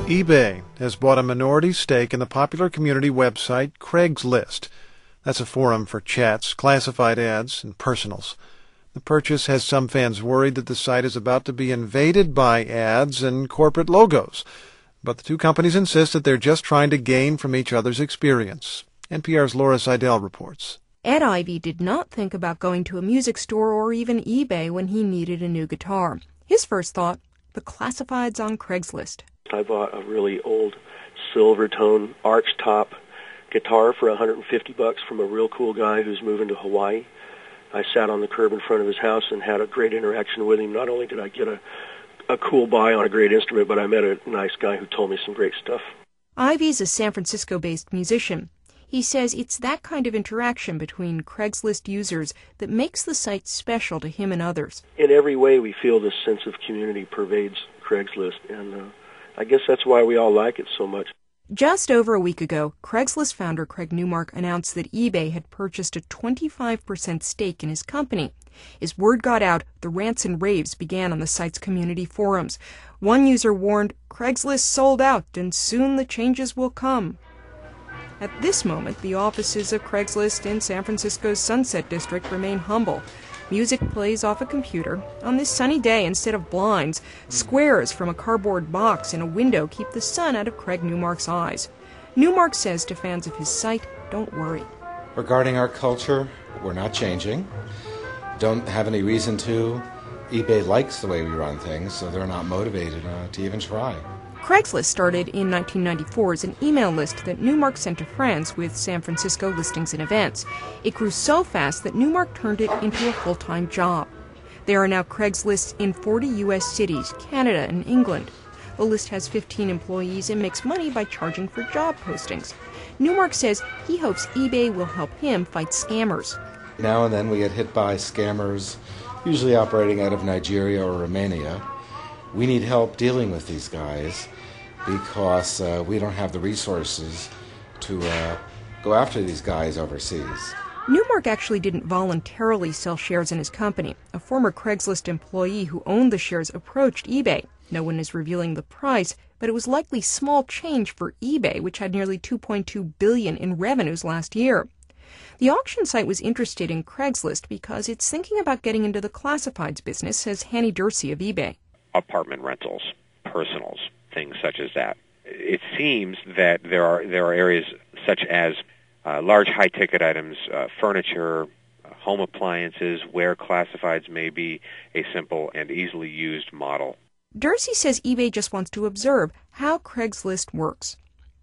eBay has bought a minority stake in the popular community website Craigslist. That's a forum for chats, classified ads, and personals. The purchase has some fans worried that the site is about to be invaded by ads and corporate logos. But the two companies insist that they're just trying to gain from each other's experience. NPR's Laura Seidel reports. Ed Ivey did not think about going to a music store or even eBay when he needed a new guitar. His first thought, the classifieds on Craigslist. I bought a really old Silvertone archtop guitar for $150 from a real cool guy who's moving to Hawaii. I sat on the curb in front of his house and had a great interaction with him. Not only did I get a cool buy on a great instrument, but I met a nice guy who told me some great stuff. Ivey's a San Francisco-based musician. He says it's that kind of interaction between Craigslist users that makes the site special to him and others. In every way, we feel this sense of community pervades Craigslist, and I guess that's why we all like it so much. Just over a week ago, Craigslist founder Craig Newmark announced that eBay had purchased a 25% stake in his company. As word got out, the rants and raves began on the site's community forums. One user warned, Craigslist sold out and soon the changes will come. At this moment, the offices of Craigslist in San Francisco's Sunset District remain humble. Music plays off a computer. On this sunny day, instead of blinds, squares from a cardboard box in a window keep the sun out of Craig Newmark's eyes. Newmark says to fans of his site, don't worry. Regarding our culture, we're not changing. Don't have any reason to. eBay likes the way we run things, so they're not motivated to even try. Craigslist started in 1994 as an email list that Newmark sent to friends with San Francisco listings and events. It grew so fast that Newmark turned it into a full-time job. There are now Craigslists in 40 U.S. cities, Canada, and England. The list has 15 employees and makes money by charging for job postings. Newmark says he hopes eBay will help him fight scammers. Now and then we get hit by scammers, usually operating out of Nigeria or Romania. We need help dealing with these guys because we don't have the resources to go after these guys overseas. Newmark actually didn't voluntarily sell shares in his company. A former Craigslist employee who owned the shares approached eBay. No one is revealing the price, but it was likely small change for eBay, which had nearly $2.2 billion in revenues last year. The auction site was interested in Craigslist because it's thinking about getting into the classifieds business, says Hanny Dursey of eBay. Apartment rentals, personals, things such as that. It seems that there are areas such as large high-ticket items, furniture, home appliances, where classifieds may be a simple and easily used model. Dursey says eBay just wants to observe how Craigslist works.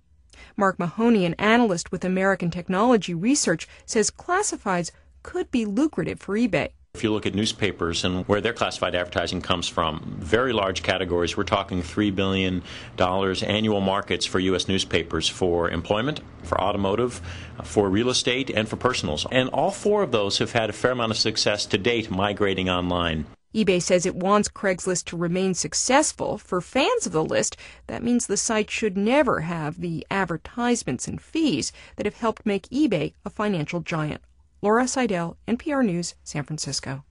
Mark Mahoney, an analyst with American Technology Research, says classifieds could be lucrative for eBay. If you look at newspapers and where their classified advertising comes from, very large categories. We're talking $3 billion annual markets for U.S. newspapers for employment, for automotive, for real estate, and for personals. And all four of those have had a fair amount of success to date migrating online. eBay says it wants Craigslist to remain successful. For fans of the list, that means the site should never have the advertisements and fees that have helped make eBay a financial giant. Laura Seidel, NPR News, San Francisco.